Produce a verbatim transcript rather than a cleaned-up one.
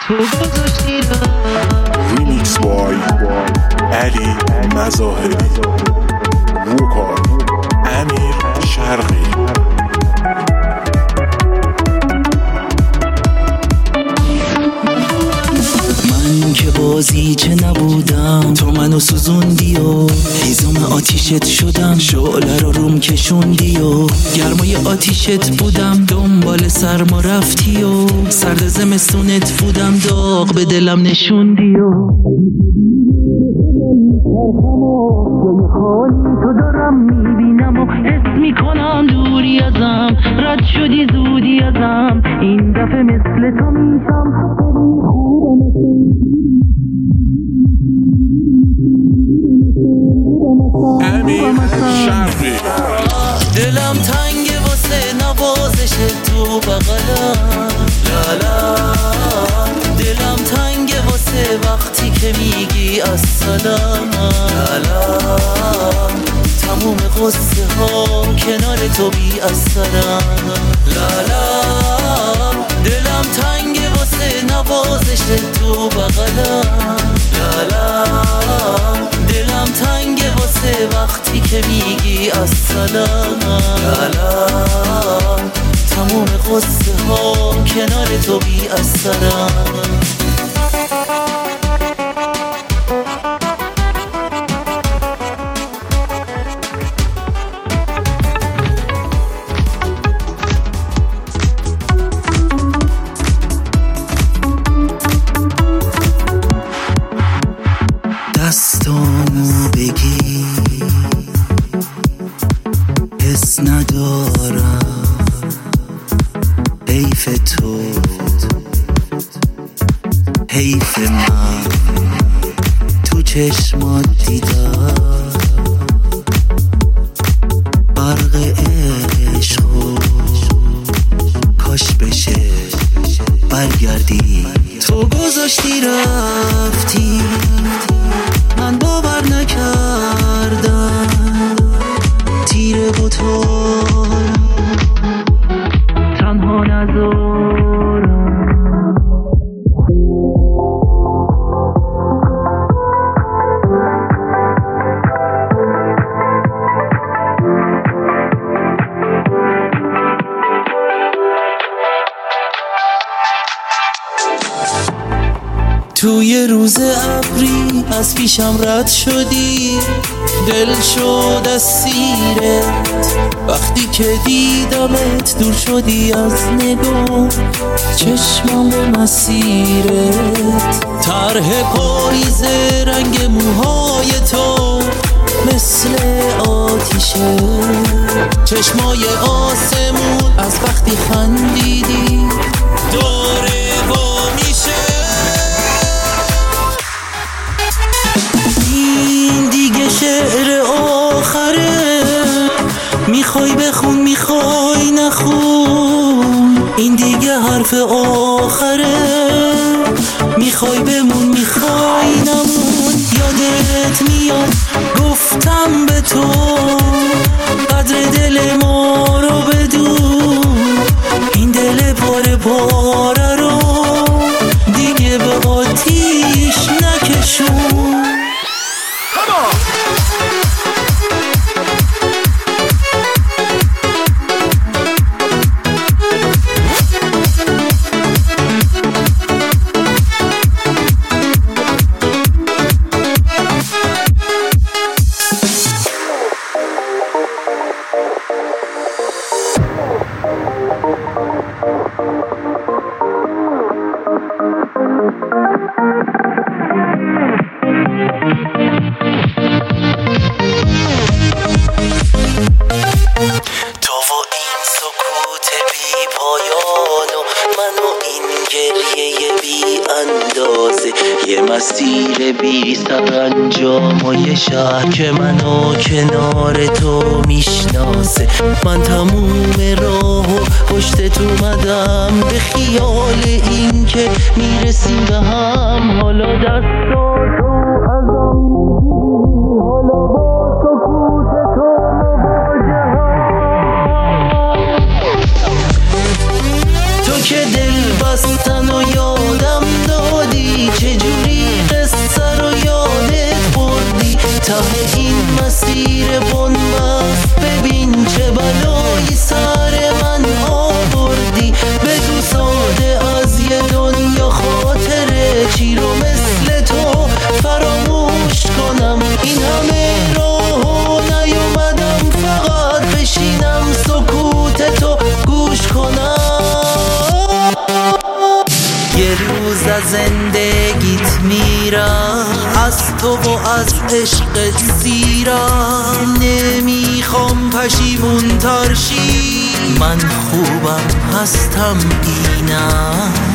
تو گذاشتی ریمیکس بای علی مظاهری، وکال امیر شرقی. من که بازی چه نبودم، تو منو سوزوندی و هیزم آتیشت شدم، شعله رو روم کشوندی و گرمای آتیشت بودم، دنبال سرما رفتی و سرد زمستونت بودم، داغ به دلم نشوندی و جای خالی تو دارم میبینم و حس میکنم دوری ازم، رد شدی زودی ازم، این دفعه مثل تو میشم. امیر شرقی. دلم تنگه واسه نوازش تو بغلم، لالا. دلم تنگه واسه وقتی که میگی السلام، لالا. تموم قصه ها کنار تو بی اثرم، لالا. دلم تنگه واسه نوازش تو بغلم، لالا. دلم تنگه واسه وقتی که میگی السلام، لالا. تموم قصه ها کنار تو بی اثرم. دستامو بگی حس ندارم، حیف تو حیف من، تو چشمات دیدم برق عشقو، کاش بشه برگردی. تو گذاشتی رفتی، من باور نکردم، تیره و تارم تنها نذارم. توی روز ابری از پیشم رد شدی، دل شد اسیرت وقتی که دیدمت، دور شدی از نگاه چشمم به مسیرت. طرح پاییز رنگ موهای تو مثل آتیشه، چشمای آسمون از وقتی خندیدی داره وا میشه. این دیگه شعر آخره، میخوای بخون میخوای نخون، این دیگه حرف آخره، میخوای بمون میخوای نمون. یادت میاد گفتم به تو قدر دل ما رو بدون، این دل پاره پاره رو دیگه به آتیش نکشون. یه مسیر بی سرانجام و یه شهر که منو کنار تو میشناسه. من تموم راهو پشت تو اومدم به خیال این که میرسیم به هم. حالا دستاتو ازم میگیری، حالا با سکوت تو مواجهم. تو که دل بستن و یادم داد یه روز از زندگیت میرم، از تو و از عشقت سیرم. نمیخوام پشیمون ترشی، من خوبم هستم اینم.